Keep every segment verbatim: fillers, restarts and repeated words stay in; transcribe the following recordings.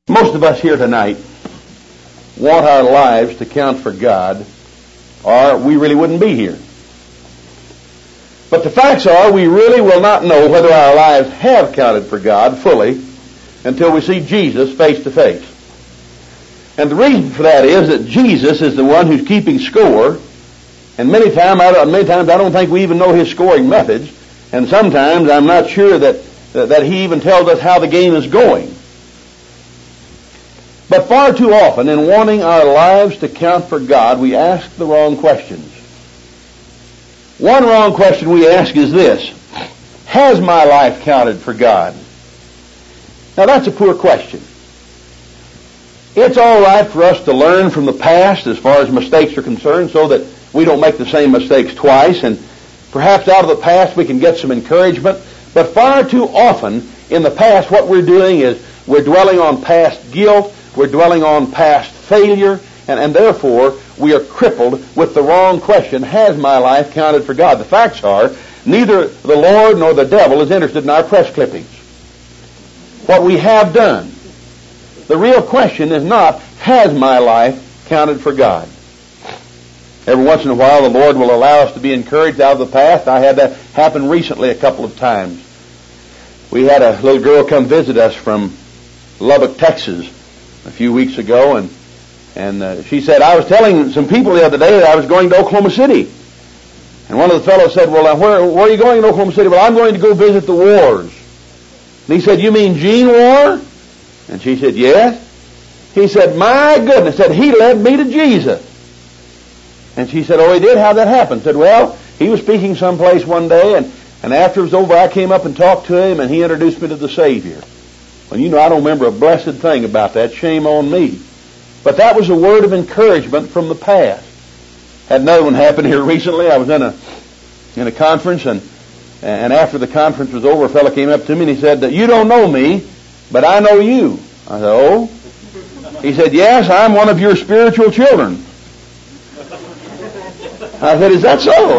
Most of us here tonight want our lives to count for God, or we really wouldn't be here. But the facts are, we really will not know whether our lives have counted for God fully until we see Jesus face to face. And the reason for that is that Jesus is the one who's keeping score, and many times, many times I don't think we even know his scoring methods, and sometimes I'm not sure that, that he even tells us how the game is going. But far too often, in wanting our lives to count for God, we ask the wrong questions. One wrong question we ask is this: has my life counted for God? Now that's a poor question. It's all right for us to learn from the past as far as mistakes are concerned so that we don't make the same mistakes twice, and perhaps out of the past we can get some encouragement. But far too often in the past what we're doing is we're dwelling on past guilt, we're dwelling on past failure, and, and therefore we are crippled with the wrong question: has my life counted for God? The facts are, neither the Lord nor the devil is interested in our press clippings. What we have done. The real question is not, has my life counted for God? Every once in a while the Lord will allow us to be encouraged out of the past. I had that happen recently a couple of times. We had a little girl come visit us from Lubbock, Texas a few weeks ago, and and uh, she said, I was telling some people the other day that I was going to Oklahoma City. And one of the fellows said, well, where, where are you going to Oklahoma City? Well, I'm going to go visit the wars. And he said, you mean Gene War? And she said, yes. He said, my goodness, said he led me to Jesus. And she said, oh, he did? How'd that happen? Said, well, he was speaking someplace one day, and, and after it was over, I came up and talked to him, and he introduced me to the Savior. Well, you know, I don't remember a blessed thing about that. Shame on me. But that was a word of encouragement from the past. Had another one happen here recently. I was in a in a conference, and and after the conference was over, a fellow came up to me and he said, you don't know me, but I know you. I said, oh? He said, yes, I'm one of your spiritual children. I said, is that so?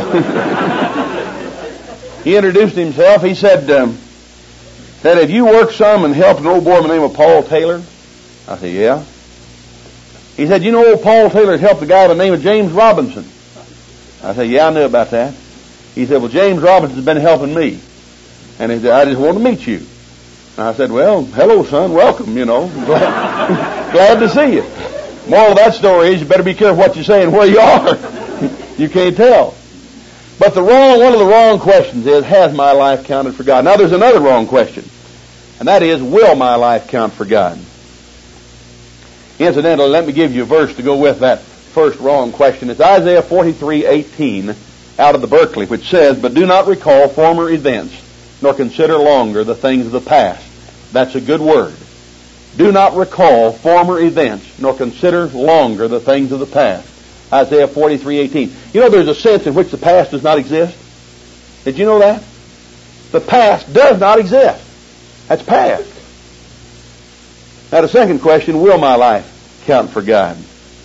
He introduced himself. He said, um, said, have you worked some and helped an old boy by the name of Paul Taylor? I said, yeah. He said, you know old Paul Taylor helped a guy by the name of James Robinson? I said, yeah, I knew about that. He said, well, James Robinson's been helping me. And he said, I just want to meet you. And I said, well, hello, son, welcome, you know. Glad, glad to see you. Moral of that story is you better be careful what you say and where you are. You can't tell. But the wrong, one of the wrong questions is, has my life counted for God? Now there's another wrong question, and that is, will my life count for God? Incidentally, let me give you a verse to go with that first wrong question. It's Isaiah forty-three eighteen out of the Berkeley, which says, but do not recall former events, nor consider longer the things of the past. That's a good word. Do not recall former events, nor consider longer the things of the past. Isaiah forty-three eighteen. You know, there's a sense in which the past does not exist. Did you know that? The past does not exist. That's past. Now the second question, will my life count for God?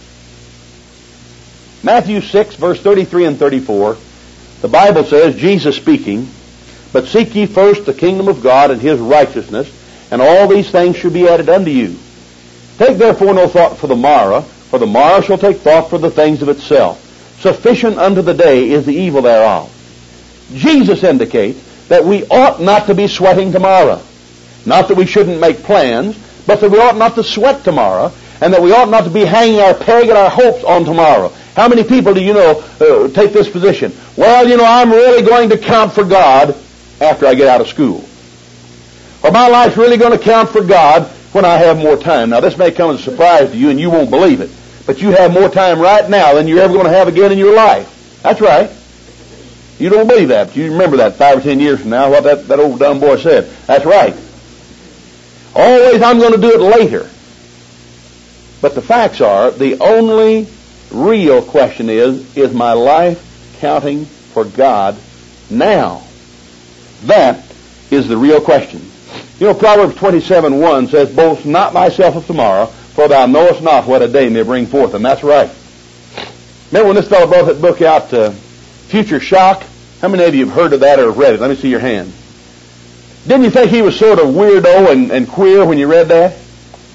Matthew six, verse thirty-three and thirty-four, the Bible says, Jesus speaking, but seek ye first the kingdom of God and his righteousness, and all these things shall be added unto you. Take therefore no thought for the morrow, for the morrow shall take thought for the things of itself. Sufficient unto the day is the evil thereof. Jesus indicates that we ought not to be sweating tomorrow. Not that we shouldn't make plans, but that we ought not to sweat tomorrow, and that we ought not to be hanging our peg and our hopes on tomorrow. How many people do you know uh, take this position? Well, you know, I'm really going to count for God after I get out of school. Or my life's really going to count for God when I have more time. Now, this may come as a surprise to you, and you won't believe it, but you have more time right now than you're ever going to have again in your life. That's right. You don't believe that, but you remember that five or ten years from now, what that, that old dumb boy said. That's right. Always, I'm going to do it later. But the facts are, the only real question is, is my life counting for God now? That is the real question. You know, Proverbs twenty-seven one says, boast not thyself of tomorrow, for thou knowest not what a day may bring forth. And that's right. Remember when this fellow brought that book out, uh, Future Shock? How many of you have heard of that or have read it? Let me see your hand. Didn't you think he was sort of weirdo and, and queer when you read that?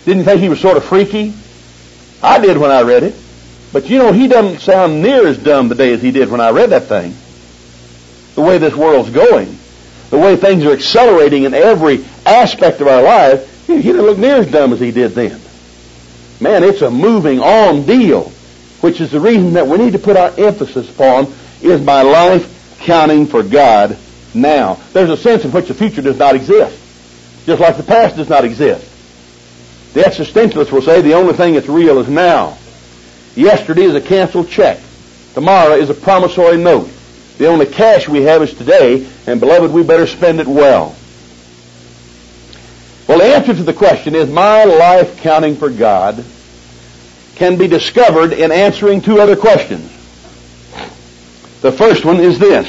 Didn't you think he was sort of freaky? I did when I read it. But you know, he doesn't sound near as dumb today as he did when I read that thing. The way this world's going, the way things are accelerating in every aspect of our life, he doesn't look near as dumb as he did then. Man, it's a moving on deal, which is the reason that we need to put our emphasis upon, is my life counting for God now. There's a sense in which the future does not exist, just like the past does not exist. The existentialists will say the only thing that's real is now. Yesterday is a canceled check. Tomorrow is a promissory note. The only cash we have is today, and beloved, we better spend it well. Well, the answer to the question, is my life counting for God, can be discovered in answering two other questions. The first one is this.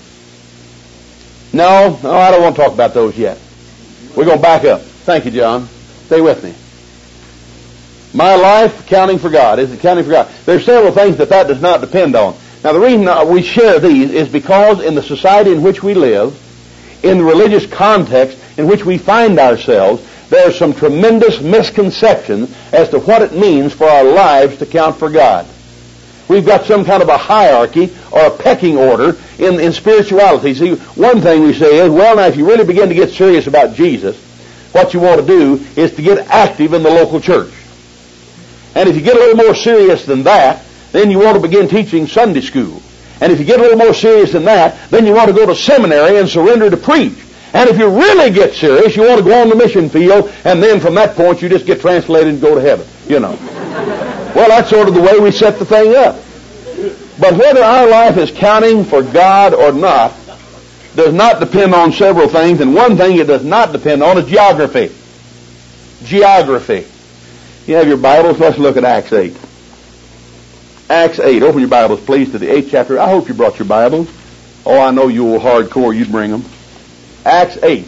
No, no, I don't want to talk about those yet. We're going to back up. Thank you, John. Stay with me. My life counting for God. Is it counting for God? There are several things that that does not depend on. Now, the reason we share these is because in the society in which we live, in the religious context in which we find ourselves, there are some tremendous misconceptions as to what it means for our lives to count for God. We've got some kind of a hierarchy or a pecking order in, in spirituality. See, one thing we say is, well, now, if you really begin to get serious about Jesus, what you want to do is to get active in the local church. And if you get a little more serious than that, then you want to begin teaching Sunday school. And if you get a little more serious than that, then you want to go to seminary and surrender to preach. And if you really get serious, you want to go on the mission field, and then from that point you just get translated and go to heaven, you know. Well, that's sort of the way we set the thing up. But whether our life is counting for God or not does not depend on several things, and one thing it does not depend on is geography. Geography. You have your Bibles? Let's look at Acts eight. Acts eight. Open your Bibles, please, to the eighth chapter. I hope you brought your Bibles. Oh, I know you will hardcore. You'd bring them. Acts eight.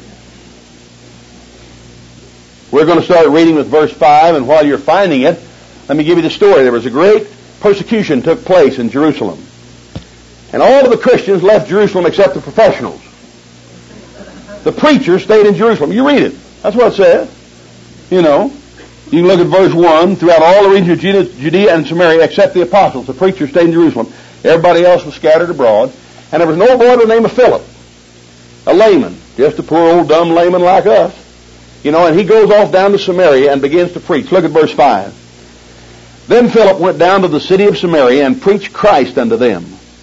We're going to start reading with verse five, and while you're finding it, let me give you the story. There was a great persecution took place in Jerusalem. And all of the Christians left Jerusalem except the professionals. The preachers stayed in Jerusalem. You read it. That's what it says. You know. You can look at verse one. Throughout all the region of Judea and Samaria except the apostles, the preachers stayed in Jerusalem. Everybody else was scattered abroad. And there was no boy by the name of Philip, a layman, just a poor old dumb layman like us. You know, and he goes off down to Samaria and begins to preach. Look at verse five. Then Philip went down to the city of Samaria and preached Christ unto them.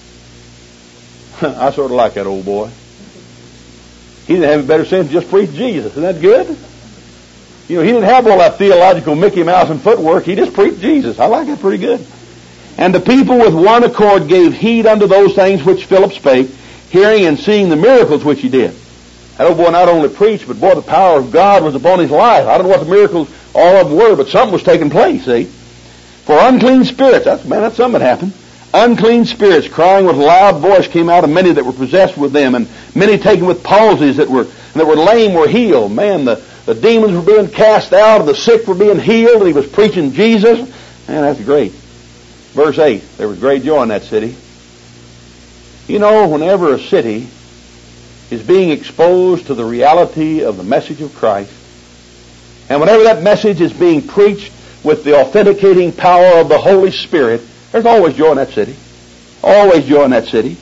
I sort of like that old boy. He didn't have any better sense, just preach Jesus. Isn't that good? You know, he didn't have all that theological Mickey Mouse and footwork. He just preached Jesus. I like that pretty good. And the people with one accord gave heed unto those things which Philip spake, hearing and seeing the miracles which he did. That old boy not only preached, but boy, the power of God was upon his life. I don't know what the miracles all of them were, but something was taking place, see. For unclean spirits, that's, man, that's something that happened. Unclean spirits, crying with a loud voice, came out of many that were possessed with them, and many taken with palsies that were that were lame were healed. Man, the The demons were being cast out, and the sick were being healed, and he was preaching Jesus. Man, that's great. Verse eight, there was great joy in that city. You know, whenever a city is being exposed to the reality of the message of Christ, and whenever that message is being preached with the authenticating power of the Holy Spirit, there's always joy in that city. Always joy in that city.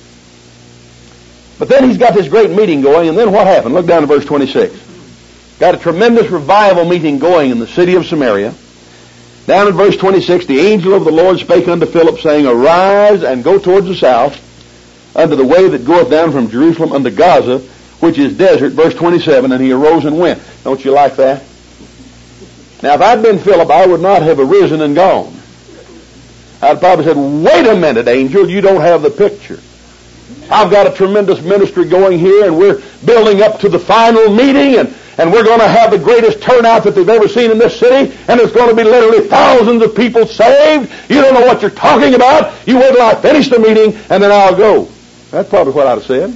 But then he's got this great meeting going, and then what happened? Look down to verse twenty-six. Got a tremendous revival meeting going in the city of Samaria. Down in verse twenty-six, the angel of the Lord spake unto Philip, saying, Arise and go towards the south, unto the way that goeth down from Jerusalem unto Gaza, which is desert. Verse twenty-seven, and he arose and went. Don't you like that? Now, if I'd been Philip, I would not have arisen and gone. I'd probably said, wait a minute, angel, you don't have the picture. I've got a tremendous ministry going here, and we're building up to the final meeting, and And we're going to have the greatest turnout that they've ever seen in this city. And it's going to be literally thousands of people saved. You don't know what you're talking about. You wait till I finish the meeting, and then I'll go. That's probably what I'd have said.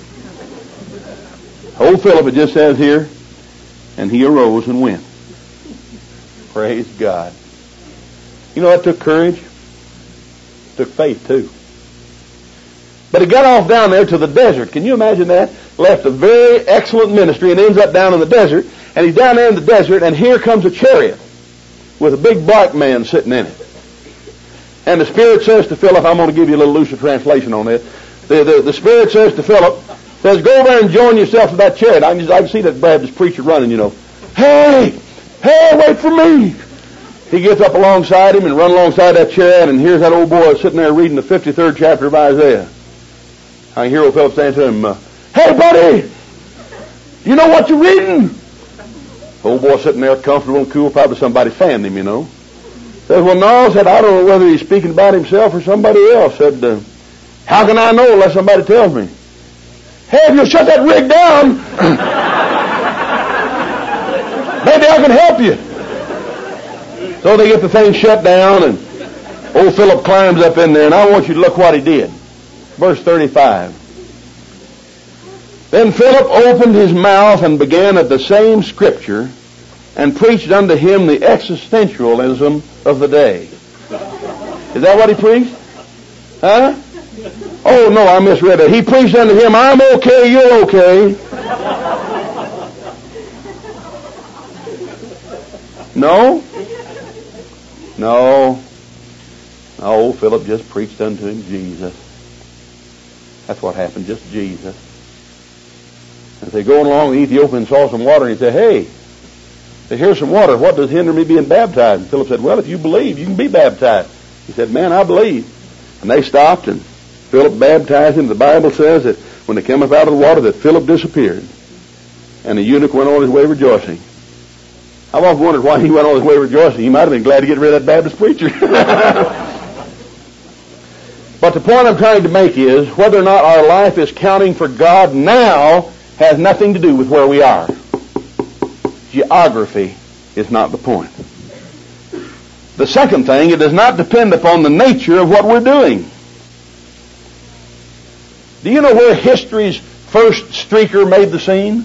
Old Philip, it just says here, and he arose and went. Praise God. You know, that took courage. It took faith, too. But he got off down there to the desert. Can you imagine that? Left a very excellent ministry and ends up down in the desert. And he's down there in the desert, and here comes a chariot with a big black man sitting in it. And the Spirit says to Philip, I'm going to give you a little looser translation on this. The, the, the Spirit says to Philip, says, go over and join yourself to that chariot. I can, just, I can see that Baptist preacher running, you know. Hey, hey, wait for me. He gets up alongside him and run alongside that chariot, and here's that old boy sitting there reading the fifty-third chapter of Isaiah. I hear old Philip saying to him, uh, hey, buddy, you know what you're reading? The old boy sitting there comfortable and cool, probably somebody fanned him, you know. Says, well, no, said, I don't know whether he's speaking about himself or somebody else. Said, uh, how can I know unless somebody tells me? Hey, if you'll shut that rig down, maybe I can help you. So they get the thing shut down, and old Philip climbs up in there, and I want you to look what he did. Verse thirty-five. Then Philip opened his mouth and began at the same scripture and preached unto him the existentialism of the day. Is that what he preached? Huh? Oh, no, I misread it. He preached unto him, I'm okay, you're okay. No? No. No, Philip just preached unto him Jesus. That's what happened, just Jesus. As they going along, the Ethiopian saw some water, and he said, hey, here's some water. What does hinder me being baptized? And Philip said, well, if you believe, you can be baptized. He said, man, I believe. And they stopped, and Philip baptized him. The Bible says that when they came up out of the water, that Philip disappeared. And the eunuch went on his way rejoicing. I've often wondered why he went on his way rejoicing. He might have been glad to get rid of that Baptist preacher. But the point I'm trying to make is, whether or not our life is counting for God now has nothing to do with where we are. Geography is not the point. The second thing, it does not depend upon the nature of what we're doing. Do you know where history's first streaker made the scene?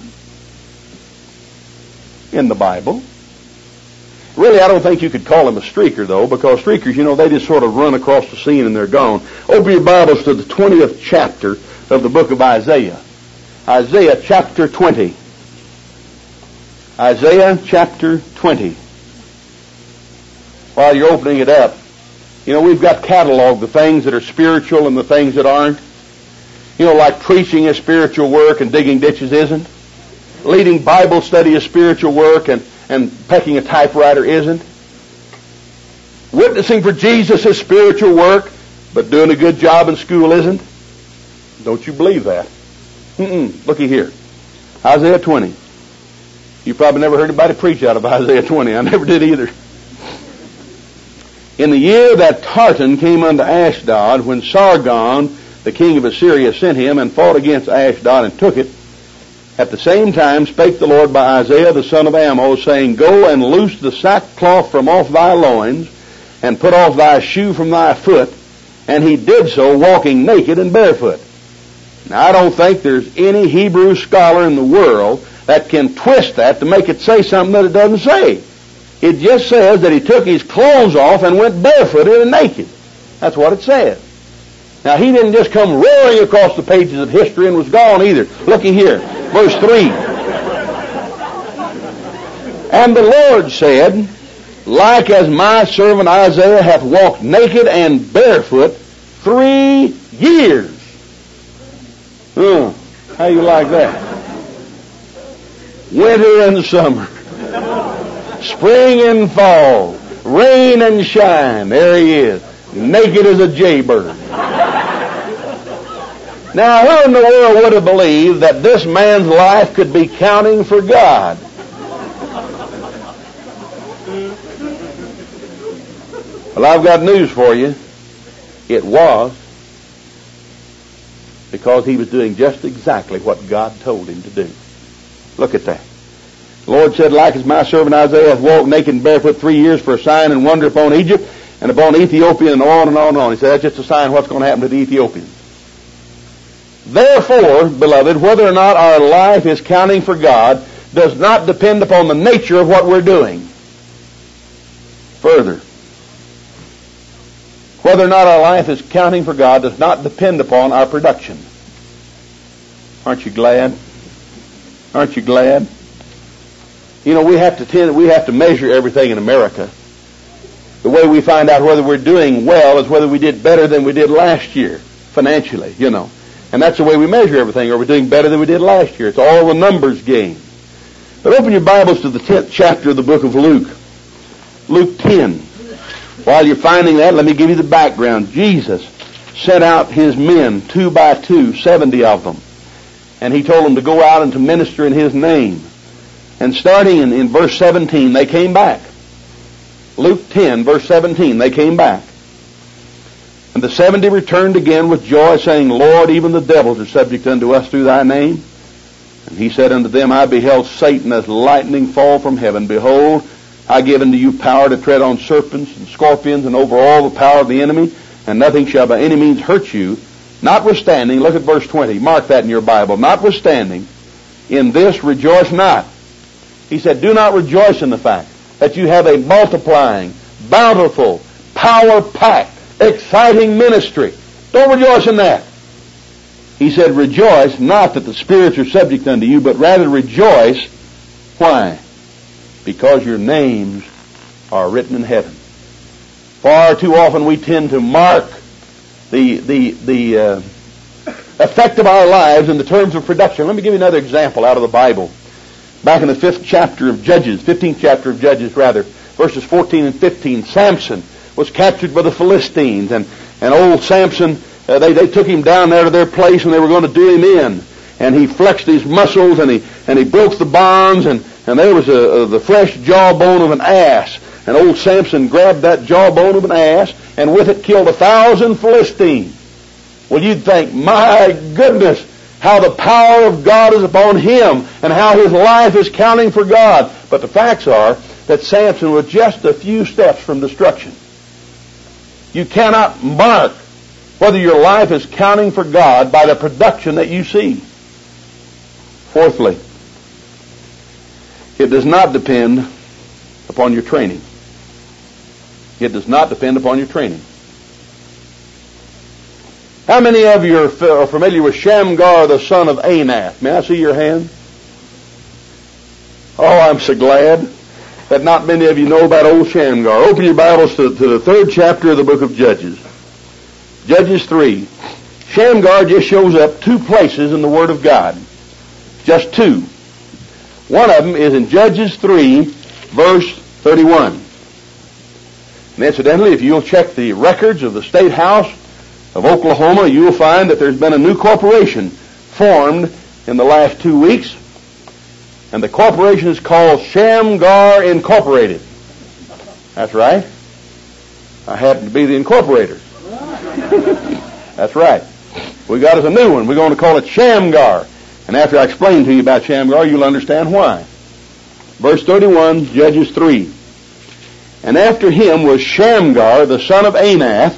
In the Bible. Really, I don't think you could call him a streaker, though, because streakers, you know, they just sort of run across the scene and they're gone. Open your Bibles to the twentieth chapter of the book of Isaiah. Isaiah chapter twenty. Isaiah chapter twenty. While you're opening it up, you know, we've got cataloged the things that are spiritual and the things that aren't. You know, like preaching is spiritual work and digging ditches isn't. Leading Bible study is spiritual work and, and pecking a typewriter isn't. Witnessing for Jesus is spiritual work, but doing a good job in school isn't. Don't you believe that? Mm-mm. Looky here. Isaiah twenty. You probably never heard anybody preach out of Isaiah twenty. I never did either. In the year that Tartan came unto Ashdod, when Sargon, the king of Assyria, sent him and fought against Ashdod and took it, at the same time spake the Lord by Isaiah the son of Amoz, saying, go and loose the sackcloth from off thy loins, and put off thy shoe from thy foot. And he did so, walking naked and barefoot. Now, I don't think there's any Hebrew scholar in the world that can twist that to make it say something that it doesn't say. It just says that he took his clothes off and went barefooted and naked. That's what it says. Now, he didn't just come roaring across the pages of history and was gone either. Looky here, verse three. And the Lord said, like as my servant Isaiah hath walked naked and barefoot three years. Uh, how you like that? Winter and summer. Spring and fall. Rain and shine. There he is. Naked as a jaybird. Now, who in the world would have believed that this man's life could be counting for God? Well, I've got news for you. It was, because he was doing just exactly what God told him to do. Look at that. The Lord said, like as my servant Isaiah hath walked naked and barefoot three years for a sign and wonder upon Egypt and upon Ethiopia, and on and on and on. He said, that's just a sign of what's going to happen to the Ethiopians. Therefore, beloved, whether or not our life is counting for God does not depend upon the nature of what we're doing. Further, whether or not our life is counting for God does not depend upon our production. Aren't you glad? Aren't you glad? You know, we have to tend, we have to measure everything in America. The way we find out whether we're doing well is whether we did better than we did last year, financially, you know. And that's the way we measure everything. Are we doing better than we did last year? It's all a numbers game. But open your Bibles to the tenth chapter of the book of Luke. Luke ten. While you're finding that, let me give you the background. Jesus sent out his men, two by two, seventy of them. And he told them to go out and to minister in his name. And starting in, in verse seventeen, they came back. Luke ten, verse seventeen, they came back. And the seventy returned again with joy, saying, Lord, even the devils are subject unto us through thy name. And he said unto them, I beheld Satan as lightning fall from heaven. Behold, I give unto you power to tread on serpents and scorpions and over all the power of the enemy, and nothing shall by any means hurt you. Notwithstanding, look at verse twenty, mark that in your Bible, notwithstanding, in this rejoice not. He said, do not rejoice in the fact that you have a multiplying, bountiful, power-packed, exciting ministry. Don't rejoice in that. He said, rejoice not that the spirits are subject unto you, but rather rejoice. Why? Because your names are written in heaven. Far too often we tend to mark the the the uh, effect of our lives in the terms of production. Let me give you another example out of the Bible. Back in the fifth chapter of Judges, fifteenth chapter of Judges rather, verses fourteen and fifteen, Samson was captured by the Philistines, and, and old Samson, uh, they, they took him down there to their place and they were going to do him in. And he flexed his muscles and he and he broke the bonds, and, and there was a, a, the fresh jawbone of an ass. And old Samson grabbed that jawbone of an ass and with it killed a thousand Philistines. Well, you'd think, my goodness, how the power of God is upon him and how his life is counting for God. But the facts are that Samson was just a few steps from destruction. You cannot mark whether your life is counting for God by the production that you see. Fourthly, it does not depend upon your training. It does not depend upon your training. How many of you are familiar with Shamgar, the son of Anath? May I see your hand? Oh, I'm so glad that not many of you know about old Shamgar. Open your Bibles to, to the third chapter of the book of Judges. Judges three. Shamgar just shows up two places in the Word of God. Just two. One of them is in Judges three, verse thirty-one. And incidentally, if you'll check the records of the State House of Oklahoma, you'll find that there's been a new corporation formed in the last two weeks. And the corporation is called Shamgar Incorporated. That's right. I happen to be the incorporator. That's right. We got us a new one. We're going to call it Shamgar. And after I explain to you about Shamgar, you'll understand why. Verse thirty-one, Judges three. And after him was Shamgar, the son of Anath,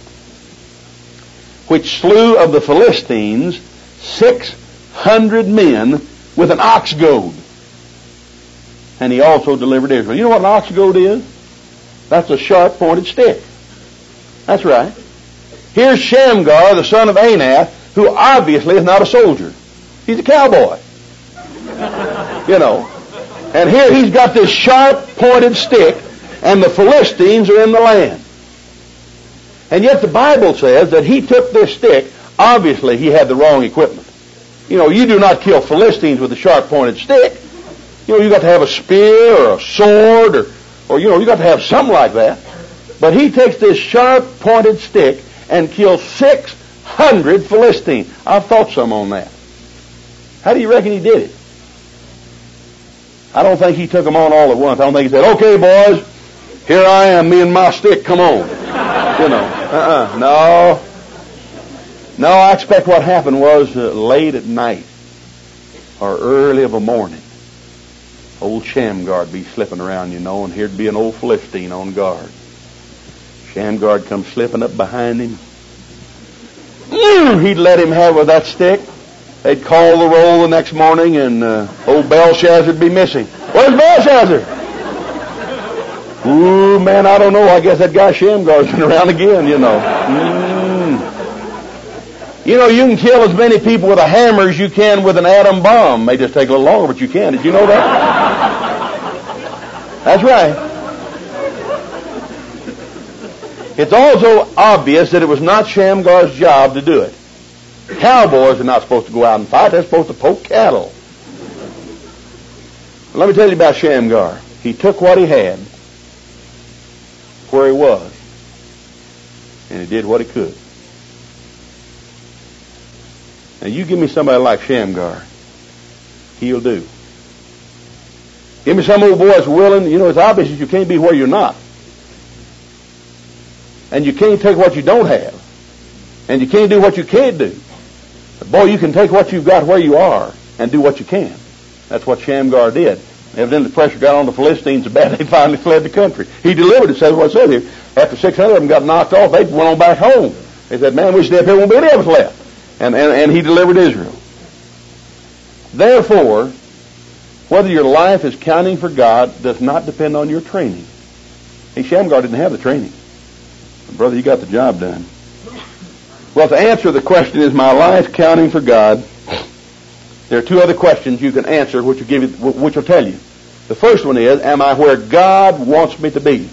which slew of the Philistines six hundred men with an ox goad. And he also delivered Israel. You know what an ox goad is? That's a sharp pointed stick. That's right. Here's Shamgar, the son of Anath, who obviously is not a soldier. He's a cowboy. You know. And here he's got this sharp pointed stick, and the Philistines are in the land. And yet the Bible says that he took this stick. Obviously he had the wrong equipment. You know, you do not kill Philistines with a sharp pointed stick. You know, you got to have a spear or a sword or, or you know, you got to have something like that. But he takes this sharp pointed stick and kills six hundred Philistines. I've thought some on that. How do you reckon he did it? I don't think he took them on all at once. I don't think he said, okay, boys, here I am, me and my stick, come on. You know, uh-uh, no. No, I expect what happened was uh, late at night or early of a morning, old Shamgar would be slipping around, you know, and here'd be an old Philistine on guard. Shamgar would come slipping up behind him. He'd let him have with that stick. They'd call the roll the next morning, and uh, old Belshazzar would be missing. Where's Belshazzar? Ooh, man, I don't know. I guess that guy Shamgar's been around again, you know. Mm. You know, you can kill as many people with a hammer as you can with an atom bomb. May just take a little longer, but you can. Did you know that? That's right. It's also obvious that it was not Shamgar's job to do it. Cowboys are not supposed to go out and fight. They're supposed to poke cattle. Let me tell you about Shamgar. He took what he had where he was, and he did what he could. Now you give me somebody like Shamgar, he'll do. Give me some old boy that's willing. You know, it's obvious that you can't be where you're not. And you can't take what you don't have. And you can't do what you can't do. But boy, you can take what you've got where you are and do what you can. That's what Shamgar did. Evidently the pressure got on the Philistines so bad they finally fled the country. He delivered it, says what it says here. After six hundred of them got knocked off, they went on back home. They said, man, we stay up here, won't be any of us left. And, and, and he delivered Israel. Therefore, whether your life is counting for God does not depend on your training. Hey, Shamgar didn't have the training. Brother, you got the job done. Well, to answer the question, is my life counting for God? There are two other questions you can answer, which will give you, which will tell you. The first one is, am I where God wants me to be?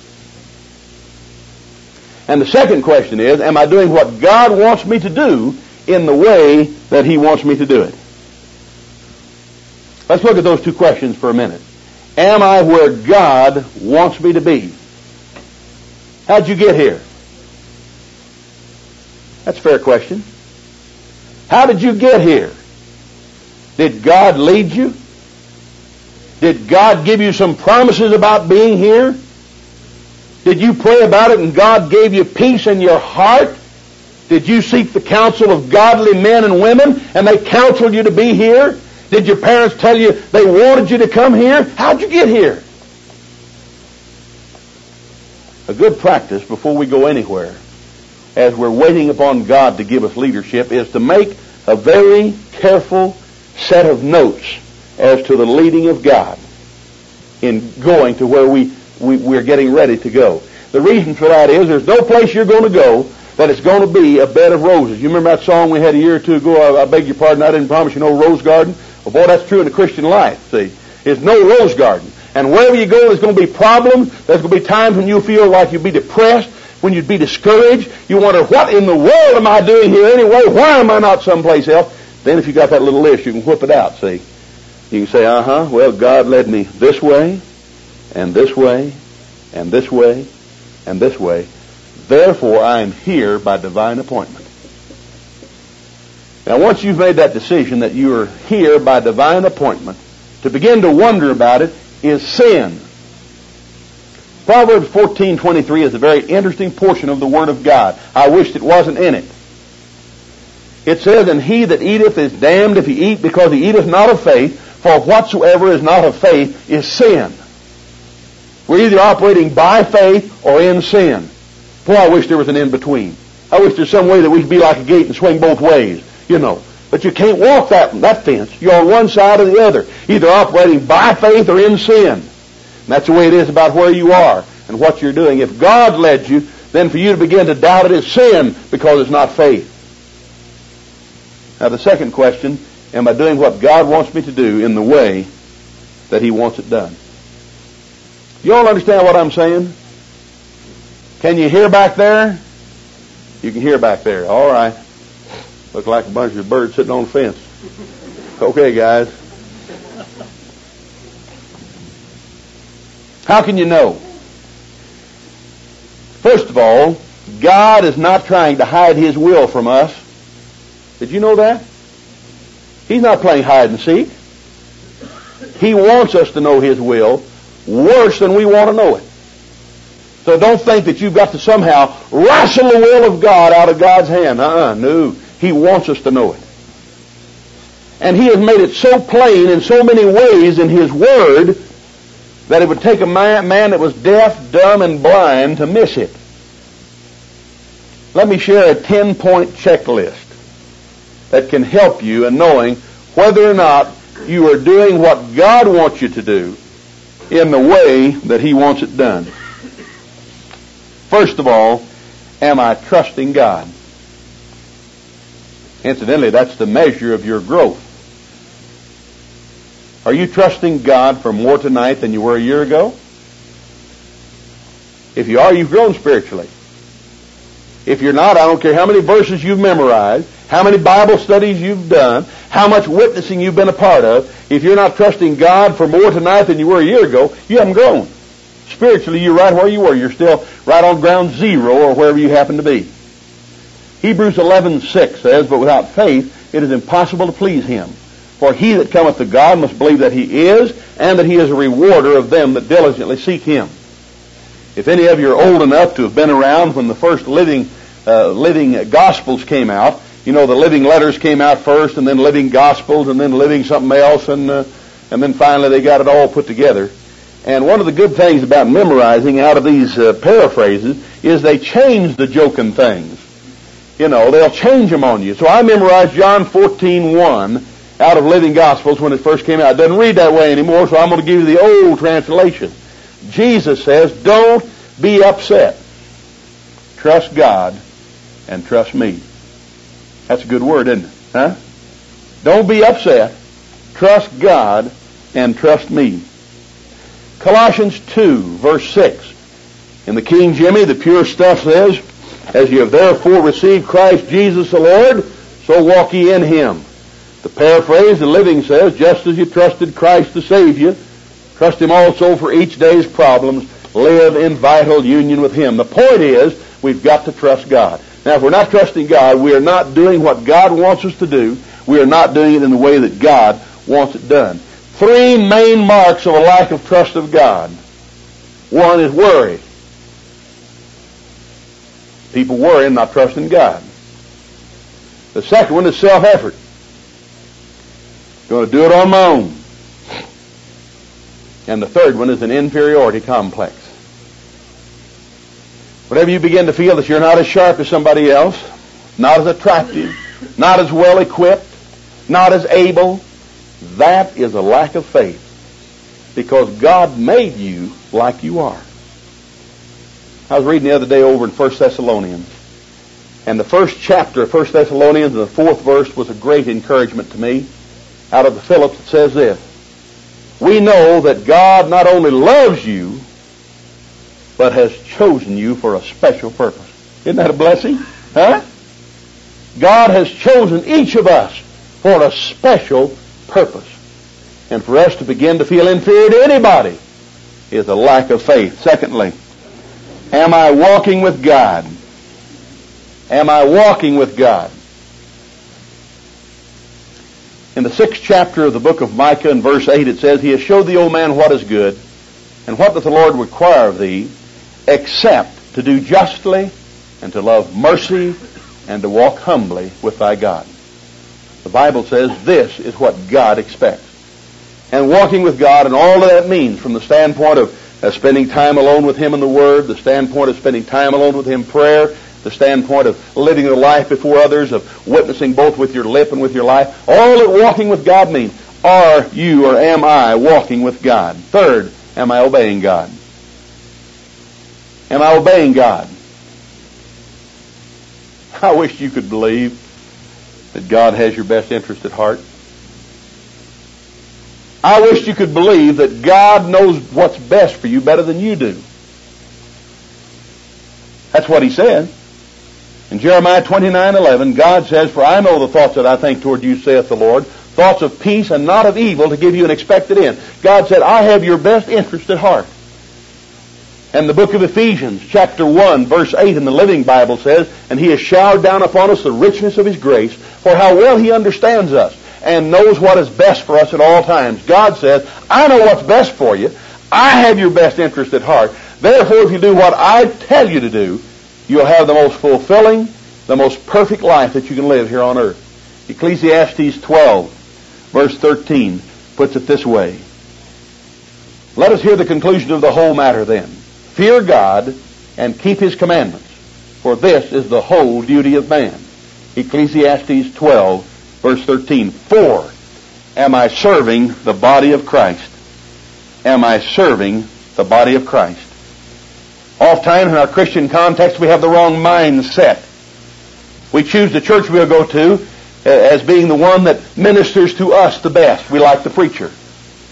And the second question is, am I doing what God wants me to do in the way that He wants me to do it? Let's look at those two questions for a minute. Am I where God wants me to be? How'd you get here? That's a fair question. How did you get here? Did God lead you? Did God give you some promises about being here? Did you pray about it and God gave you peace in your heart? Did you seek the counsel of godly men and women and they counseled you to be here? Did your parents tell you they wanted you to come here? How'd you get here? A good practice before we go anywhere, as we're waiting upon God to give us leadership, is to make a very careful set of notes as to the leading of God in going to where we, we, we're getting ready to go. The reason for that is there's no place you're going to go that it's going to be a bed of roses. You remember that song we had a year or two ago, I, I beg your pardon, I didn't promise you no rose garden? Well, boy, that's true in the Christian life, see. There's no rose garden. And wherever you go, there's going to be problems. There's going to be times when you feel like you'd be depressed, when you'd be discouraged. You wonder, what in the world am I doing here anyway? Why am I not someplace else? Then if you got that little list, you can whip it out, see. You can say, uh-huh, well, God led me this way, and this way, and this way, and this way. Therefore, I am here by divine appointment. Now, once you've made that decision that you are here by divine appointment, to begin to wonder about it is sin. Proverbs fourteen twenty-three is a very interesting portion of the Word of God. I wished it wasn't in it. It says, and he that eateth is damned if he eat, because he eateth not of faith, for whatsoever is not of faith is sin. We're either operating by faith or in sin. Boy, I wish there was an in-between. I wish there's some way that we could be like a gate and swing both ways, you know. But you can't walk that, that fence. You're on one side or the other, either operating by faith or in sin. And that's the way it is about where you are and what you're doing. If God led you, then for you to begin to doubt it is sin, because it's not faith. Now the second question, am I doing what God wants me to do in the way that He wants it done? You all understand what I'm saying? Can you hear back there? You can hear back there. All right. Look like a bunch of birds sitting on a fence. Okay, guys. How can you know? First of all, God is not trying to hide His will from us. Did you know that? He's not playing hide and seek. He wants us to know His will worse than we want to know it. So don't think that you've got to somehow wrestle the will of God out of God's hand. Uh-uh, no. He wants us to know it. And He has made it so plain in so many ways in His Word that it would take a man, man that was deaf, dumb, and blind to miss it. Let me share a ten-point checklist that can help you in knowing whether or not you are doing what God wants you to do in the way that He wants it done. First of all, am I trusting God? Incidentally, that's the measure of your growth. Are you trusting God for more tonight than you were a year ago? If you are, you've grown spiritually. If you're not, I don't care how many verses you've memorized, how many Bible studies you've done, how much witnessing you've been a part of. If you're not trusting God for more tonight than you were a year ago, you haven't grown. Spiritually, you're right where you were. You're still right on ground zero or wherever you happen to be. Hebrews eleven six says, "But without faith it is impossible to please Him. For he that cometh to God must believe that He is, and that He is a rewarder of them that diligently seek Him." If any of you are old enough to have been around when the first living uh, living Gospels came out, you know, the living letters came out first, and then living Gospels, and then living something else, and uh, and then finally they got it all put together. And one of the good things about memorizing out of these uh, paraphrases is they change the joking things. You know, they'll change them on you. So I memorized John fourteen one out of Living Gospels when it first came out. It doesn't read that way anymore, so I'm going to give you the old translation. Jesus says, "Don't be upset. Trust God and trust me." That's a good word, isn't it? Huh? Don't be upset. Trust God and trust me. Colossians two, verse six. In the King Jimmy, the pure stuff says, "As you have therefore received Christ Jesus the Lord, so walk ye in Him." The paraphrase, the Living says, "Just as you trusted Christ to save you, trust Him also for each day's problems. Live in vital union with Him." The point is, we've got to trust God. Now, if we're not trusting God, we are not doing what God wants us to do. We are not doing it in the way that God wants it done. Three main marks of a lack of trust of God. One is worry. People worry and not trusting God. The second one is self-effort. Going to do it on my own. And the third one is an inferiority complex. Whenever you begin to feel that you're not as sharp as somebody else, not as attractive, not as well equipped, not as able, that is a lack of faith. Because God made you like you are. I was reading the other day over in First Thessalonians. And the first chapter of First Thessalonians, and the fourth verse, was a great encouragement to me. Out of the Phillips, it says this: "We know that God not only loves you, but has chosen you for a special purpose." Isn't that a blessing? Huh? God has chosen each of us for a special purpose. And for us to begin to feel inferior to anybody is a lack of faith. Secondly, am I walking with God? Am I walking with God? In the sixth chapter of the book of Micah, in verse eight, it says, "He has showed thee, O man, what is good, and what doth the Lord require of thee, except to do justly, and to love mercy, and to walk humbly with thy God." The Bible says this is what God expects. And walking with God, and all that that means, from the standpoint of uh, spending time alone with Him in the Word, the standpoint of spending time alone with Him in prayer, the standpoint of living the life before others, of witnessing both with your lip and with your life, all that walking with God means. Are you, or am I, walking with God? Third, am I obeying God? Am I obeying God? I wish you could believe that God has your best interest at heart. I wish you could believe that God knows what's best for you better than you do. That's what He said. In Jeremiah twenty-nine eleven, God says, "For I know the thoughts that I think toward you, saith the Lord, thoughts of peace and not of evil, to give you an expected end." God said, "I have your best interest at heart." And the book of Ephesians, chapter one, verse eight in the Living Bible says, "And He has showered down upon us the richness of His grace, for how well He understands us, and knows what is best for us at all times." God says, "I know what's best for you. I have your best interest at heart. Therefore, if you do what I tell you to do, you'll have the most fulfilling, the most perfect life that you can live here on earth." Ecclesiastes twelve, verse thirteen, puts it this way: "Let us hear the conclusion of the whole matter then. Fear God and keep His commandments, for this is the whole duty of man." Ecclesiastes twelve, verse thirteen. For, am I serving the body of Christ? Am I serving the body of Christ? Oftentimes in our Christian context, we have the wrong mindset. We choose the church we'll go to as being the one that ministers to us the best. We like the preacher.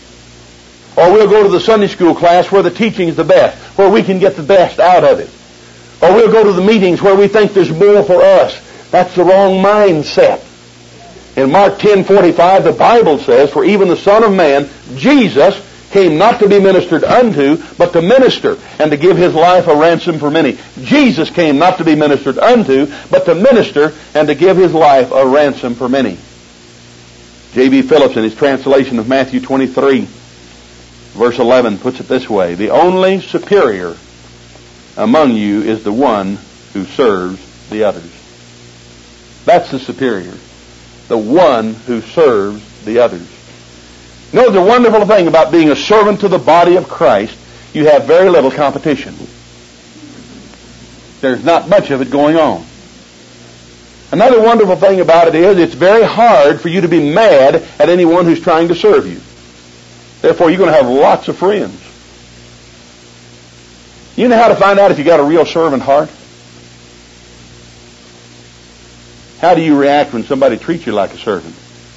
Or we'll go to the Sunday school class where the teaching is the best, where we can get the best out of it. Or we'll go to the meetings where we think there's more for us. That's the wrong mindset. In Mark ten forty-five, the Bible says, "For even the Son of Man, Jesus, came not to be ministered unto, but to minister, and to give His life a ransom for many." Jesus came not to be ministered unto, but to minister, and to give His life a ransom for many. J B Phillips, in his translation of Matthew twenty-three, verse eleven, puts it this way: "The only superior among you is the one who serves the others." That's the superior. The one who serves the others. You know, the wonderful thing about being a servant to the body of Christ, you have very little competition. There's not much of it going on. Another wonderful thing about it is it's very hard for you to be mad at anyone who's trying to serve you. Therefore, you're going to have lots of friends. You know how to find out if you got a real servant heart? How do you react when somebody treats you like a servant?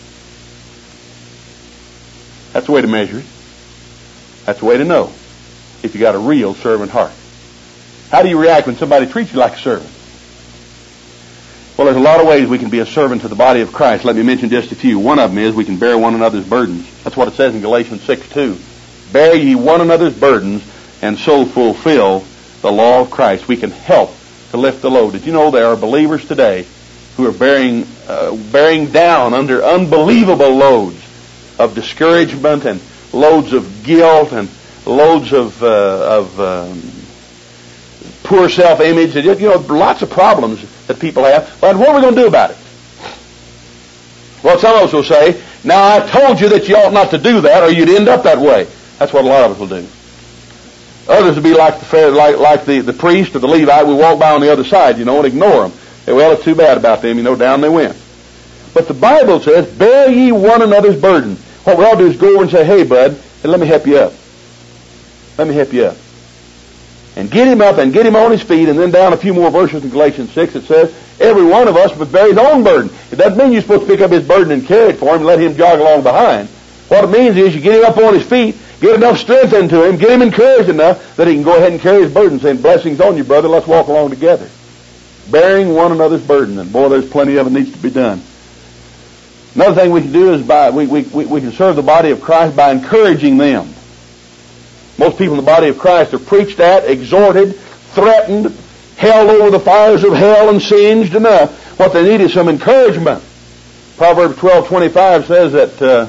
That's the way to measure it. That's the way to know if you got a real servant heart. How do you react when somebody treats you like a servant? Well, there's a lot of ways we can be a servant to the body of Christ. Let me mention just a few. One of them is we can bear one another's burdens. That's what it says in Galatians six two. "Bear ye one another's burdens, and so fulfill the law of Christ." We can help to lift the load. Did you know there are believers today who are bearing uh, bearing down under unbelievable loads of discouragement and loads of guilt and loads of uh, of um, poor self-image? You know, lots of problems that people have. But what are we going to do about it? Well, some of us will say, "Now I told you that you ought not to do that, or you'd end up that way." That's what a lot of us will do. Others will be like the like like the, the priest or the Levite. We walk by on the other side, you know, and ignore them. Say, "Well, it's too bad about them, you know, down they went." But the Bible says, "Bear ye one another's burden." What we ought to do is go over and say, "Hey, bud, and let me help you up. Let me help you up." And get him up and get him on his feet. And then down a few more verses in Galatians six, it says, "Every one of us must bear his own burden." It doesn't mean you're supposed to pick up his burden and carry it for him and let him jog along behind. What it means is you get him up on his feet, get enough strength into him, get him encouraged enough that he can go ahead and carry his burden, saying, "Blessings on you, brother, let's walk along together." Bearing one another's burden. And boy, there's plenty of it needs to be done. Another thing we can do is by we, we, we can serve the body of Christ by encouraging them. Most people in the body of Christ are preached at, exhorted, threatened, held over the fires of hell and singed enough. What they need is some encouragement. Proverbs twelve twenty-five says that uh,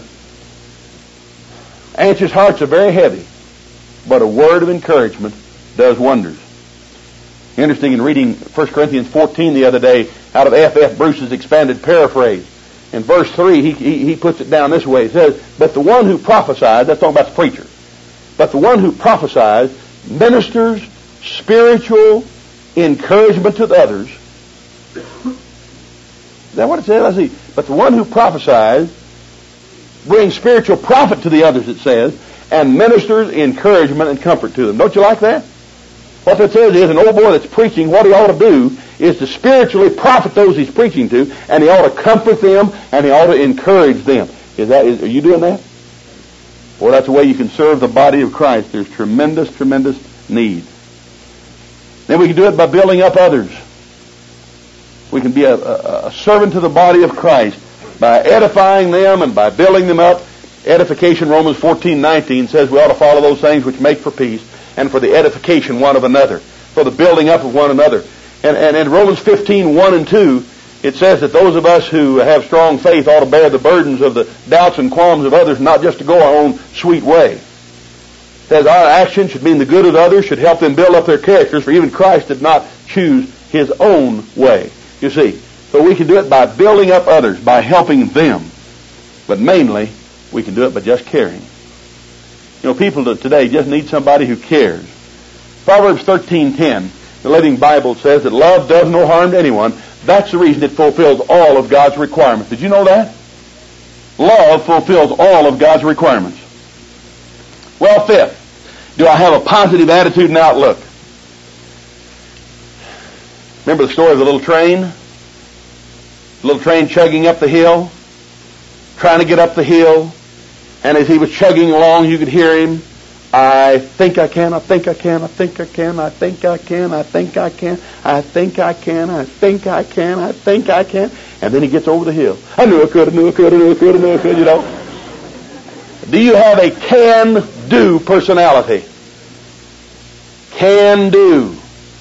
anxious hearts are very heavy, but a word of encouragement does wonders. Interesting, in reading First Corinthians fourteen the other day out of F F Bruce's expanded paraphrase, in verse three he, he, he puts it down this way. He says, "But the one who prophesies," that's talking about the preacher, "but the one who prophesies ministers spiritual encouragement to the others." Is that what it says? I see. "But the one who prophesies brings spiritual profit to the others," it says, "and ministers encouragement and comfort to them." Don't you like that? What that says is an old boy that's preaching, what he ought to do is to spiritually profit those he's preaching to, and he ought to comfort them, and he ought to encourage them. Is that? Is, are you doing that? Well, that's the way you can serve the body of Christ. There's tremendous, tremendous need. Then we can do it by building up others. We can be a, a, a servant to the body of Christ by edifying them and by building them up. Edification, Romans fourteen nineteen says we ought to follow those things which make for peace, and for the edification one of another, for the building up of one another. And, and in Romans fifteen one and two, it says that those of us who have strong faith ought to bear the burdens of the doubts and qualms of others, not just to go our own sweet way. It says our action should mean the good of others, should help them build up their characters, for even Christ did not choose his own way. You see, so we can do it by building up others, by helping them. But mainly, we can do it by just caring. You know, people today just need somebody who cares. Proverbs thirteen ten, the Living Bible, says that love does no harm to anyone. That's the reason it fulfills all of God's requirements. Did you know that? Love fulfills all of God's requirements. Well, fifth, do I have a positive attitude and outlook? Remember the story of the little train? The little train chugging up the hill, trying to get up the hill, And as he was chugging along, you could hear him, I think I can, I think I can, I think I can, I think I can, I think I can, I think I can, I think I can, I think I can. And then he gets over the hill. I knew I could, I knew I could, I knew I could, I knew I could, you know. Do you have a can-do personality? Can-do.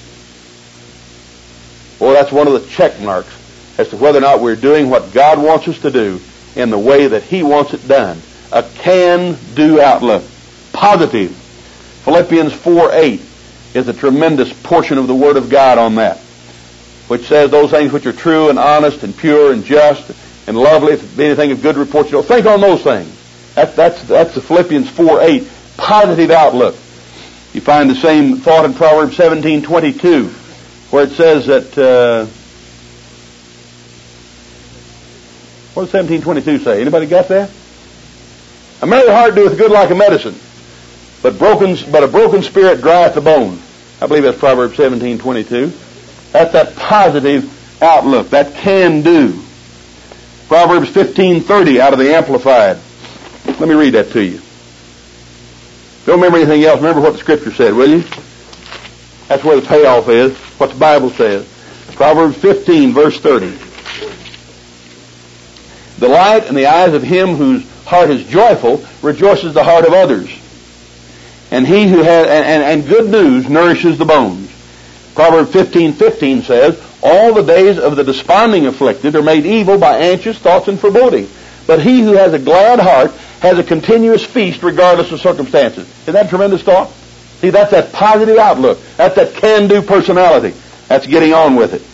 Well, that's one of the check marks as to whether or not we're doing what God wants us to do in the way that He wants it done. A can-do outlook. Positive. Philippians four eight is a tremendous portion of the Word of God on that, which says those things which are true and honest and pure and just and lovely, if anything of good report, you know, think on those things. That, that's, that's the Philippians four eight, positive outlook. You find the same thought in Proverbs seventeen twenty-two, where it says that, uh, what does seventeen twenty-two say? Anybody got that? A merry heart doeth good like a medicine, but broken, but a broken spirit drieth the bone. I believe that's Proverbs seventeen twenty-two. That's that positive outlook, that can do. Proverbs fifteen thirty out of the Amplified. Let me read that to you. Don't remember anything else. Remember what the Scripture said, will you? That's where the payoff is, what the Bible says. Proverbs fifteen, verse thirty. The light in the eyes of him whose heart is joyful rejoices the heart of others. And he who has, and, and, and good news nourishes the bones. Proverbs fifteen fifteen says, all the days of the desponding afflicted are made evil by anxious thoughts and foreboding. But he who has a glad heart has a continuous feast regardless of circumstances. Isn't that a tremendous thought? See, that's that positive outlook. That's that can-do personality. That's getting on with it.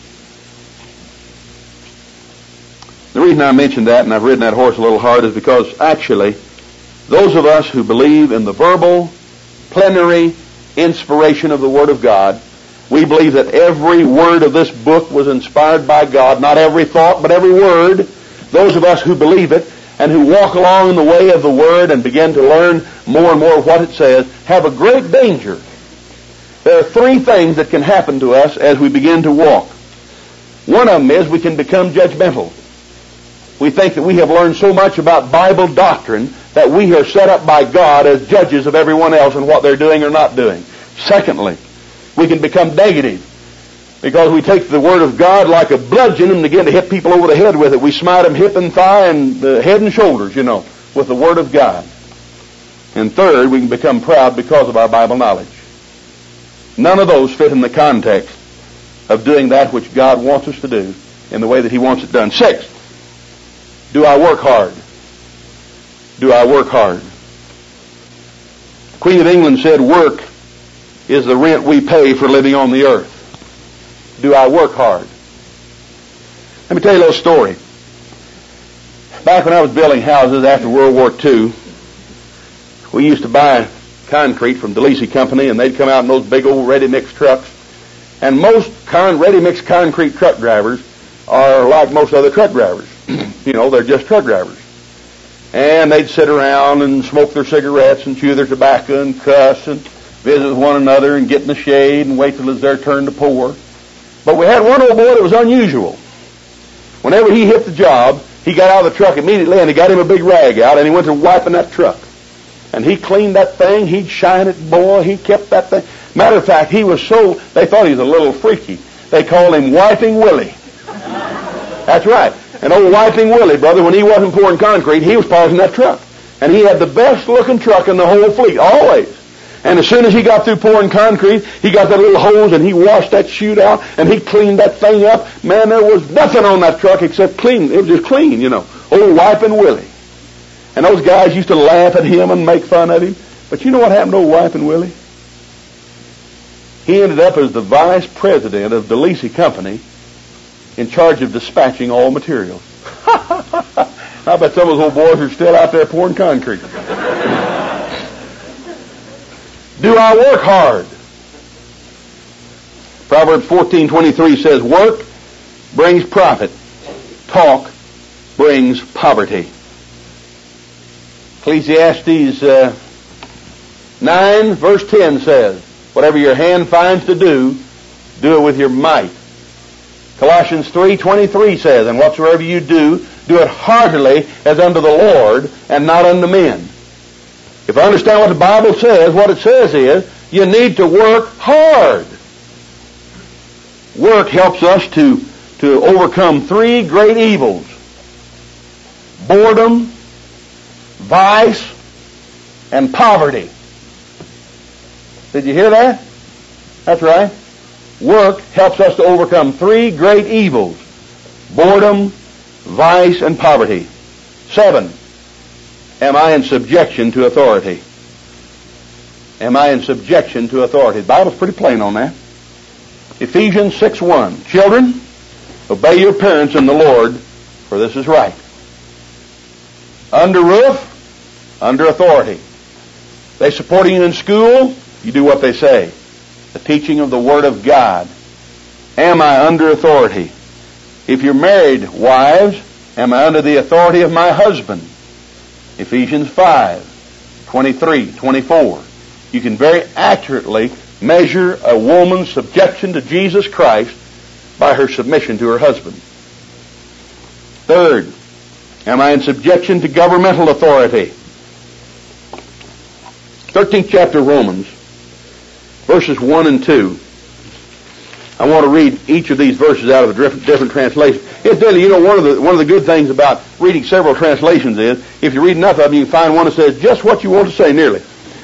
The reason I mentioned that, and I've ridden that horse a little hard, is because actually, those of us who believe in the verbal, plenary inspiration of the Word of God, we believe that every word of this book was inspired by God. Not every thought, but every word. Those of us who believe it and who walk along in the way of the Word and begin to learn more and more of what it says have a great danger. There are three things that can happen to us as we begin to walk. One of them is we can become judgmental. We think that we have learned so much about Bible doctrine that we are set up by God as judges of everyone else and what they're doing or not doing. Secondly, we can become negative because we take the Word of God like a bludgeon and begin to hit people over the head with it. We smite them hip and thigh and uh, head and shoulders, you know, with the Word of God. And third, we can become proud because of our Bible knowledge. None of those fit in the context of doing that which God wants us to do in the way that He wants it done. Sixth, do I work hard? Do I work hard? The Queen of England said, work is the rent we pay for living on the earth. Do I work hard? Let me tell you a little story. Back when I was building houses after World War Two, we used to buy concrete from DeLisi Company, and they'd come out in those big old ready-mix trucks. And most con- ready-mix concrete truck drivers are like most other truck drivers. You know, they're just truck drivers. And they'd sit around and smoke their cigarettes and chew their tobacco and cuss and visit with one another and get in the shade and wait till it's their turn to pour. But we had one old boy that was unusual. Whenever he hit the job, he got out of the truck immediately and he got him a big rag out and he went to wiping that truck. And he cleaned that thing, he'd shine it, boy, he kept that thing. Matter of fact, he was so, they thought he was a little freaky. They called him Wiping Willie. That's right. And old Wiping Willie, brother, when he wasn't pouring concrete, he was polishing that truck. And he had the best looking truck in the whole fleet, always. And as soon as he got through pouring concrete, he got that little hose and he washed that chute out and he cleaned that thing up. Man, there was nothing on that truck except clean. It was just clean, you know. Old Wiping Willie. And those guys used to laugh at him and make fun of him. But you know what happened to old Wiping Willie? He ended up as the vice president of DeLisi Company in charge of dispatching all materials. I bet some of those old boys are still out there pouring concrete. Do I work hard? Proverbs fourteen twenty-three says, work brings profit. Talk brings poverty. Ecclesiastes uh, nine verse ten says, whatever your hand finds to do, do it with your might. Colossians three twenty-three says, and whatsoever you do, Do it heartily as unto the Lord and not unto men. If I understand what the Bible says, what it says is, you need to work hard. Work helps us to, to overcome three great evils. Boredom, vice, and poverty. Did you hear that? That's right. Work helps us to overcome three great evils. Boredom, vice, and poverty. Seven. Am I in subjection to authority? Am I in subjection to authority? The Bible's pretty plain on that. Ephesians six one. Children, obey your parents in the Lord, for this is right. Under roof, under authority. They supporting you in school, you do what they say. The teaching of the Word of God. Am I under authority? If you're married, wives, am I under the authority of my husband? Ephesians five, twenty-three, twenty-four. You can very accurately measure a woman's subjection to Jesus Christ by her submission to her husband. Third, am I in subjection to governmental authority? thirteenth chapter of Romans, verses one and two. I want to read each of these verses out of a different, different translation. Incidentally, you know, one of the one of the good things about reading several translations is, if you read enough of them, you can find one that says just what you want to say, nearly.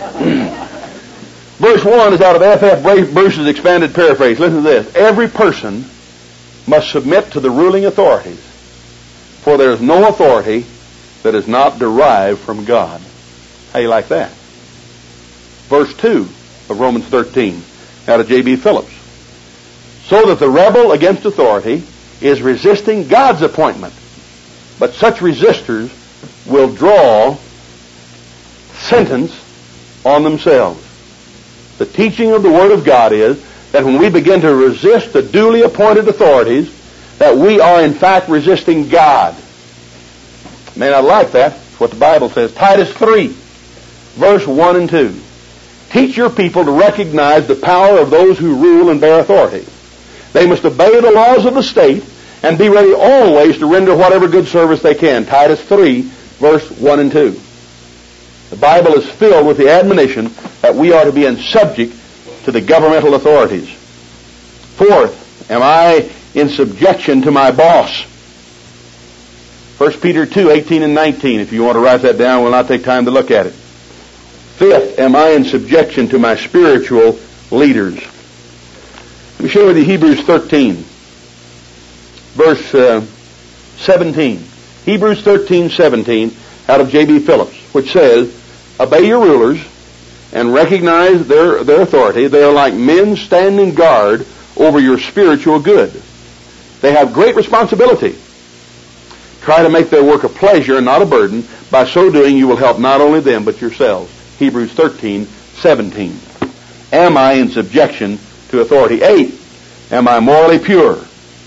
Verse one is out of F F Bruce's expanded paraphrase. Listen to this. Every person must submit to the ruling authorities, for there is no authority that is not derived from God. How you like that? Verse two of Romans thirteen, out of J B Phillips. So that the rebel against authority is resisting God's appointment, but such resistors will draw sentence on themselves. The teaching of the Word of God is that when we begin to resist the duly appointed authorities, that we are in fact resisting God. May not like that. That's what the Bible says. Titus three, verse one and two. Teach your people to recognize the power of those who rule and bear authority. They must obey the laws of the state and be ready always to render whatever good service they can. Titus three, verse one and two. The Bible is filled with the admonition that we are to be in subject to the governmental authorities. Fourth, am I in subjection to my boss? First Peter two, eighteen and nineteen. If you want to write that down, we'll not take time to look at it. Fifth, am I in subjection to my spiritual leaders? Let me share with you Hebrews thirteen, verse uh, seventeen. Hebrews thirteen, seventeen, out of J B Phillips, which says, obey your rulers and recognize their, their authority. They are like men standing guard over your spiritual good. They have great responsibility. Try to make their work a pleasure and not a burden. By so doing, you will help not only them, but yourselves. Hebrews thirteen, seventeen. Am I in subjection to authority? Eight, am I morally pure?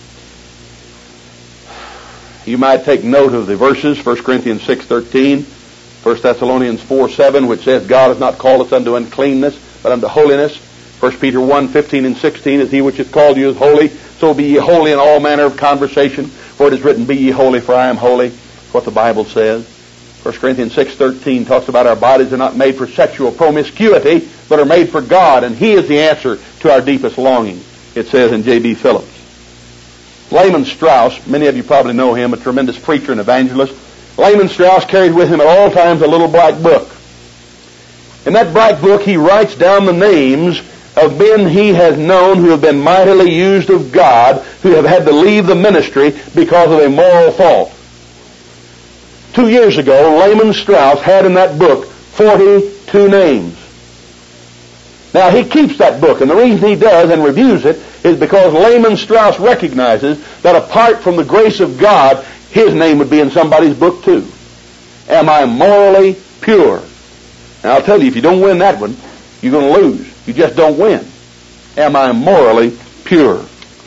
You might take note of the verses, First Corinthians six, thirteen, First Thessalonians four, seven, which says, God has not called us unto uncleanness, but unto holiness. First Peter one, fifteen and sixteen, as he which hath called you is holy, so be ye holy in all manner of conversation, for it is written, be ye holy, for I am holy. That's what the Bible says. First Corinthians six, thirteen talks about our bodies are not made for sexual promiscuity, but are made for God, and He is the answer to our deepest longing, it says in J B Phillips. Lehman Strauss, many of you probably know him, a tremendous preacher and evangelist. Lehman Strauss carried with him at all times a little black book. In that black book, he writes down the names of men he has known who have been mightily used of God, who have had to leave the ministry because of a moral fault. Two years ago, Lehman Strauss had in that book forty-two names. Now, he keeps that book, and the reason he does and reviews it is because Lehman Strauss recognizes that apart from the grace of God, his name would be in somebody's book too. Am I morally pure? Now, I'll tell you, if you don't win that one, you're going to lose. You just don't win. Am I morally pure?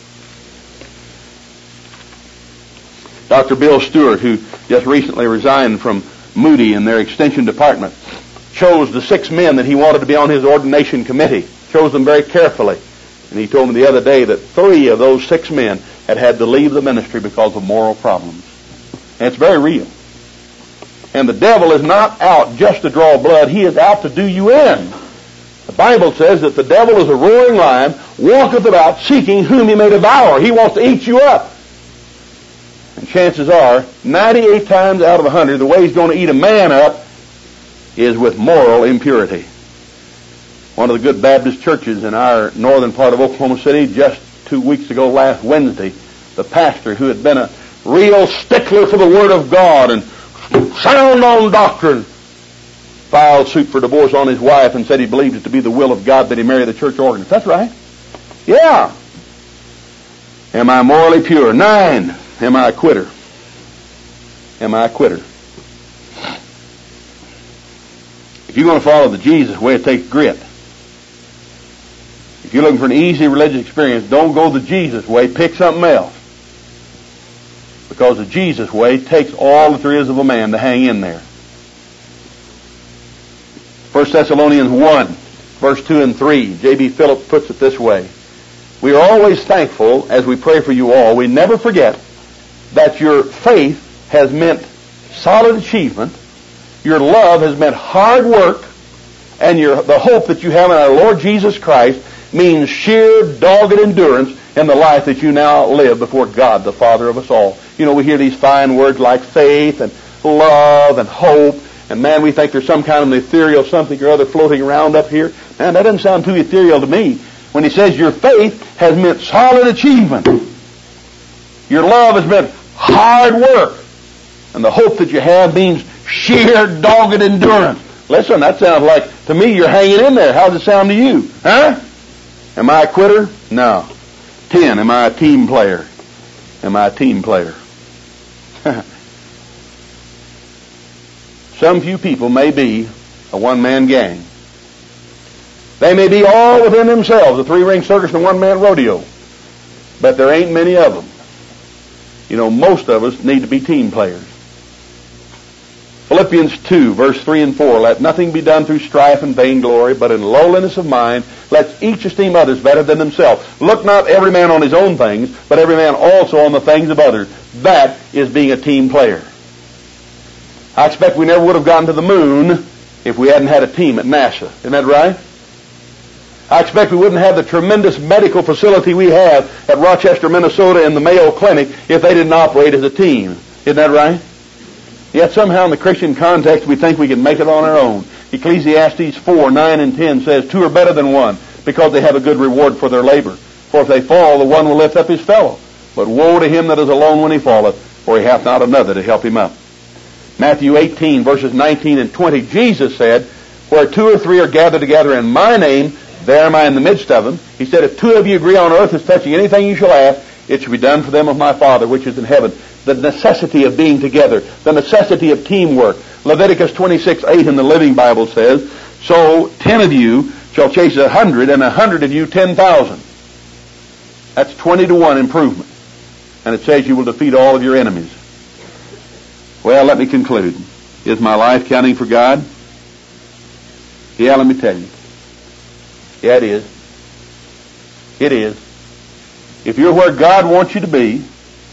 Doctor Bill Stewart, who just recently resigned from Moody in their extension department, chose the six men that he wanted to be on his ordination committee, chose them very carefully. And he told me the other day that three of those six men had had to leave the ministry because of moral problems. And it's very real. And the devil is not out just to draw blood. He is out to do you in. The Bible says that the devil is a roaring lion, walketh about seeking whom he may devour. He wants to eat you up. And chances are, ninety-eight times out of one hundred, the way he's going to eat a man up is with moral impurity. One of the good Baptist churches in our northern part of Oklahoma City, just two weeks ago, last Wednesday, the pastor, who had been a real stickler for the Word of God and sound on doctrine, filed suit for divorce on his wife and said he believed it to be the will of God that he marry the church organist. That's right. Yeah. Am I morally pure? Nine. Am I a quitter? Am I a quitter? If you're going to follow the Jesus way, it takes grit. If you're looking for an easy religious experience, don't go the Jesus way. Pick something else. Because the Jesus way takes all that there is of a man to hang in there. First Thessalonians one, verse two and three, J B Phillips puts it this way. We are always thankful as we pray for you all. We never forget that your faith has meant solid achievement, your love has meant hard work, and your, the hope that you have in our Lord Jesus Christ means sheer, dogged endurance in the life that you now live before God, the Father of us all. You know, we hear these fine words like faith and love and hope, and man, we think there's some kind of ethereal something or other floating around up here. Man, that doesn't sound too ethereal to me. When he says your faith has meant solid achievement, your love has meant hard work, and the hope that you have means sheer, dogged endurance. Listen, that sounds like, to me, you're hanging in there. How does it sound to you? Huh? Am I a quitter? No. Ten, am I a team player? Am I a team player? Some few people may be a one-man gang. They may be all within themselves, a three-ring circus and a one-man rodeo. But there ain't many of them. You know, most of us need to be team players. Philippians two, verse three and four, let nothing be done through strife and vainglory, but in lowliness of mind, let each esteem others better than themselves. Look not every man on his own things, but every man also on the things of others. That is being a team player. I expect we never would have gotten to the moon if we hadn't had a team at NASA. Isn't that right? I expect we wouldn't have the tremendous medical facility we have at Rochester, Minnesota in the Mayo Clinic if they didn't operate as a team. Isn't that right? Yet somehow in the Christian context we think we can make it on our own. Ecclesiastes four, nine and ten says, two are better than one because they have a good reward for their labor. For if they fall, the one will lift up his fellow. But woe to him that is alone when he falleth, for he hath not another to help him up. Matthew eighteen, verses nineteen and twenty, Jesus said, where two or three are gathered together in my name, there am I in the midst of them. He said, if two of you agree on earth as touching anything you shall ask, it shall be done for them of my Father which is in heaven. The necessity of being together, the necessity of teamwork. Leviticus twenty-six, eight in the Living Bible says, so ten of you shall chase a hundred, and a hundred of you ten thousand. That's twenty to one improvement. And it says you will defeat all of your enemies. Well, let me conclude. Is my life counting for God? Yeah, let me tell you. Yeah, it is. It is. If you're where God wants you to be,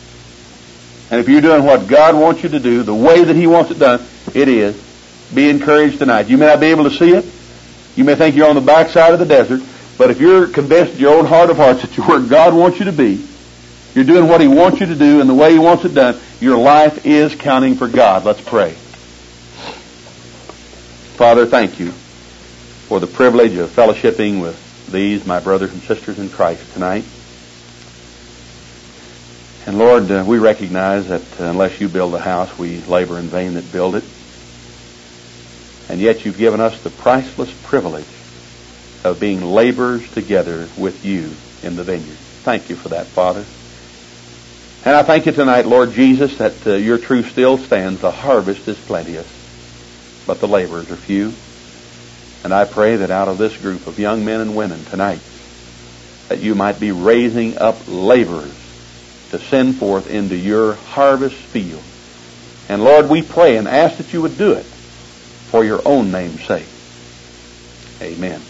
and if you're doing what God wants you to do, the way that He wants it done, it is. Be encouraged tonight. You may not be able to see it. You may think you're on the backside of the desert. But if you're convinced in your own heart of hearts that you're where God wants you to be, you're doing what He wants you to do and the way He wants it done, your life is counting for God. Let's pray. Father, thank you for the privilege of fellowshipping with these, my brothers and sisters in Christ tonight. And Lord, uh, we recognize that uh, unless you build a house, we labor in vain that build it. And yet you've given us the priceless privilege of being laborers together with you in the vineyard. Thank you for that, Father. And I thank you tonight, Lord Jesus, that uh, your truth still stands. The harvest is plenteous, but the laborers are few. And I pray that out of this group of young men and women tonight, that you might be raising up laborers to send forth into your harvest field. And Lord, we pray and ask that you would do it for your own name's sake. Amen.